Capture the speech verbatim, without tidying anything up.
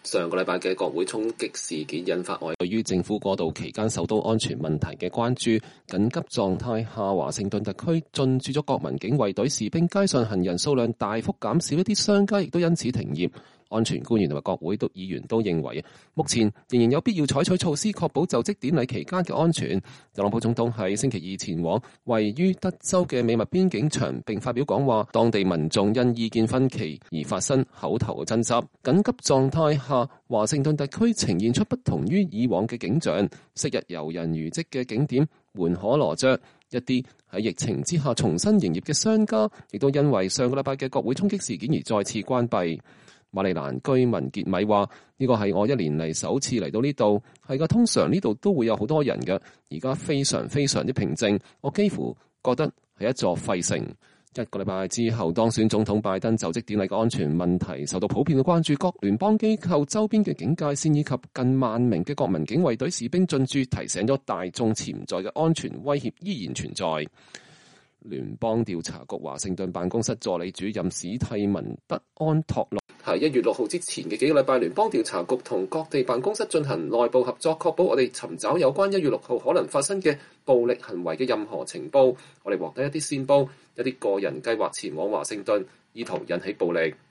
上個禮拜嘅國會衝擊事件引發外對於政府過渡期間首都安全問題嘅關注。緊急狀態下，華盛頓特區進駐咗國民警衛隊士兵，街上行人數量大幅減少，一啲商家亦都因此停業。安全官員同埋國會都議員都認為，目前仍然有必要採取措施，確保就職典禮期間嘅安全。特朗普總統喺星期二前往位於德州嘅美墨邊境牆，並發表講話，當地民眾因意見分歧而發生口頭爭執。緊急狀態下，華盛頓特區呈現出不同於以往嘅景象，昔日遊人如織嘅景點門可羅雀，一啲喺疫情之下重新營業嘅商家，亦都因為上個禮拜嘅國會衝擊事件而再次關閉。馬里蘭居民傑米話：呢個係我一年嚟首次嚟到呢度，係噶，通常呢度都會有好多人嘅，而家非常非常之平靜，我幾乎覺得係一座廢城。一個禮拜之後，當選總統拜登就職典禮嘅安全問題受到普遍嘅關注，各聯邦機構周邊嘅警戒線以及近萬名嘅國民警衛隊士兵進駐，提醒咗大眾潛在嘅安全威脅依然存在。聯邦調查局華盛頓辦公室助理主任史蒂文德安托洛喺一月六號之前嘅幾個禮拜，聯邦調查局同各地辦公室進行內部合作，確保我哋尋找有關一月六號可能發生嘅暴力行為嘅任何情報。我哋獲得一啲線報，一啲個人計劃前往華盛頓，意圖引起暴力。